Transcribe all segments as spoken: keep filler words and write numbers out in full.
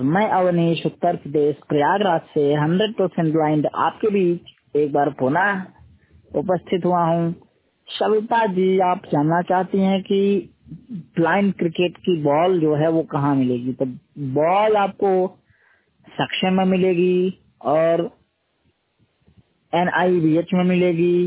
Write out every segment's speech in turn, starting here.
मैं अवनीश उत्तर प्रदेश प्रयागराज से hundred percent blind आपके बीच एक बार पुनः उपस्थित हुआ हूँ। सविता जी, आप जानना चाहती हैं कि ब्लाइंड क्रिकेट की बॉल जो है वो कहाँ मिलेगी। तो बॉल आपको सक्षम में मिलेगी और एन आई बी एच में मिलेगी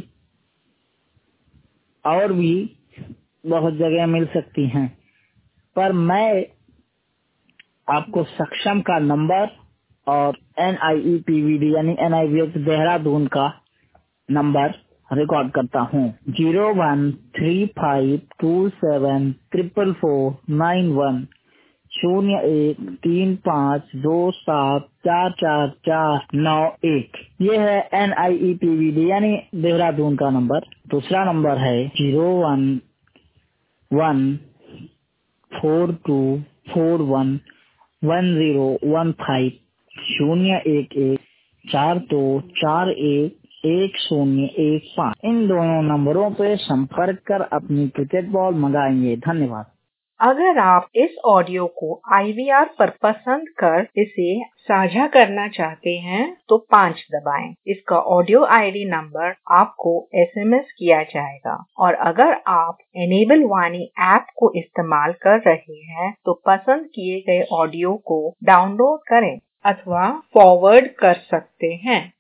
और भी बहुत जगह मिल सकती हैं, पर मैं आपको सक्षम का नंबर और N I E P V D यानी N I B H Dehradun का नंबर रिकॉर्ड करता हूँ। Zero one three five two seven triple four nine one शून्य एक तीन पाँच दो सात चार चार चार नौ एक। ये है N I E P V D यानी देहरादून का नंबर। दूसरा नंबर है zero one one four two four one one zero one five शून्य एक एक चार दो चार एक एक शून्य एक पाँच। इन दोनों नंबरों पे संपर्क कर अपनी क्रिकेट बॉल मंगाएंगे। धन्यवाद। अगर आप इस ऑडियो को आई वी आर पर पसंद कर इसे साझा करना चाहते हैं तो पाँच दबाएं। इसका ऑडियो आई डी नंबर आपको एस एम एस किया जाएगा। और अगर आप एनेबल वाणी ऐप को इस्तेमाल कर रहे हैं तो पसंद किए गए ऑडियो को डाउनलोड करें अथवा फॉरवर्ड कर सकते हैं।